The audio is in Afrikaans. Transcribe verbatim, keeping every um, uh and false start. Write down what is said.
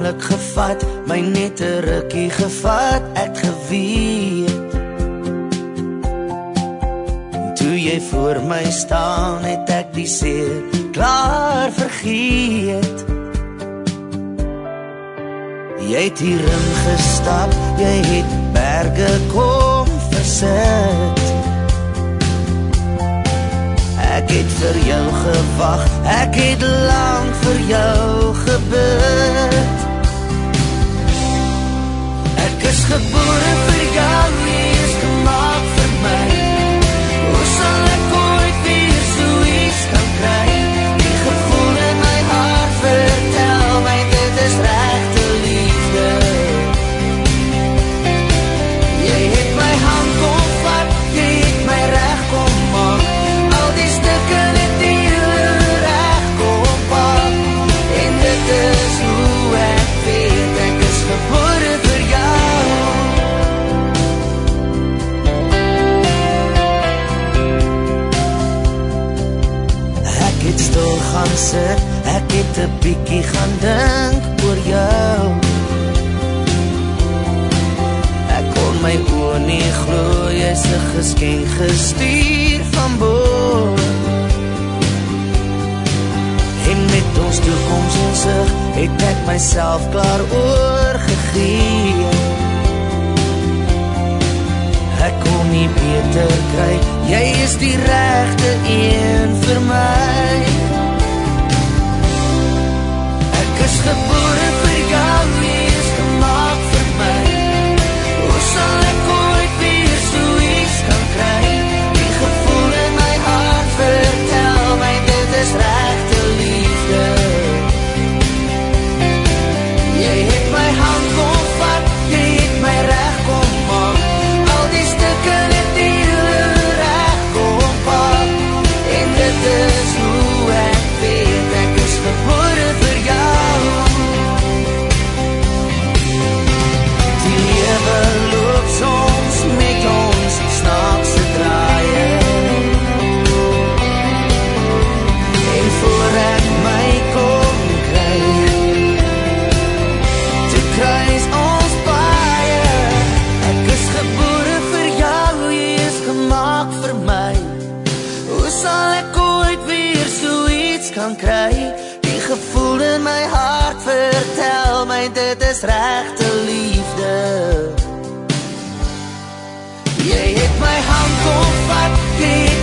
oomblik gevat, my net 'n rukkie gevat, ek geweet. Toe jy voor my staan, het ek die seer klaar vergeet. Jy het hierin gestap, jy het berge kom versit. Ek het vir jou gewag, ek het lang vir jou gebid. Ek is gebore vir jou, jy is gemaak vir my. Hoe sal ek ooit weer so iets kan kry? Die gevoel in my hart vertel my dit is regte liefde. Jy het my hand kom vat, jy het my reg kom maak. Al die stukke het die reg kom pak. En dit is hoe ek weet, ek is gebore vir jou. Ek het stil gaan sit, ek het 'n bietjie gaan dink oor jou. Ek kon my oë nie glo, jy's 'n geskenk gestuur van bo. En met ons toekoms in sig, het ek myself klaar oorgegee. Ek kon nie beter kry, jy is die regte een vir my. Ek is gebore vir jou, jy is gemaak vir my. Hoe sal ek ooit weer so iets kan kry? Die gevoel in my hart vertel my dit is regte liefde. Jy het my hand kom vat, jy het my reg kom maak. Al die stukke het die reg kom pak. En dit is hoe ek weet, ek is gebore vir jou. Die lewe loop soms met ons snaakse draaie. En voor ek my kon kry, te kruis ons baie. Ek is gebore vir jou, jy is gemaak vir my. Hoe sal ek ooit weer so iets kan kry? Die gevoel in my hart vertel my dit is regte liefde. Jy het my hand kom vat, jy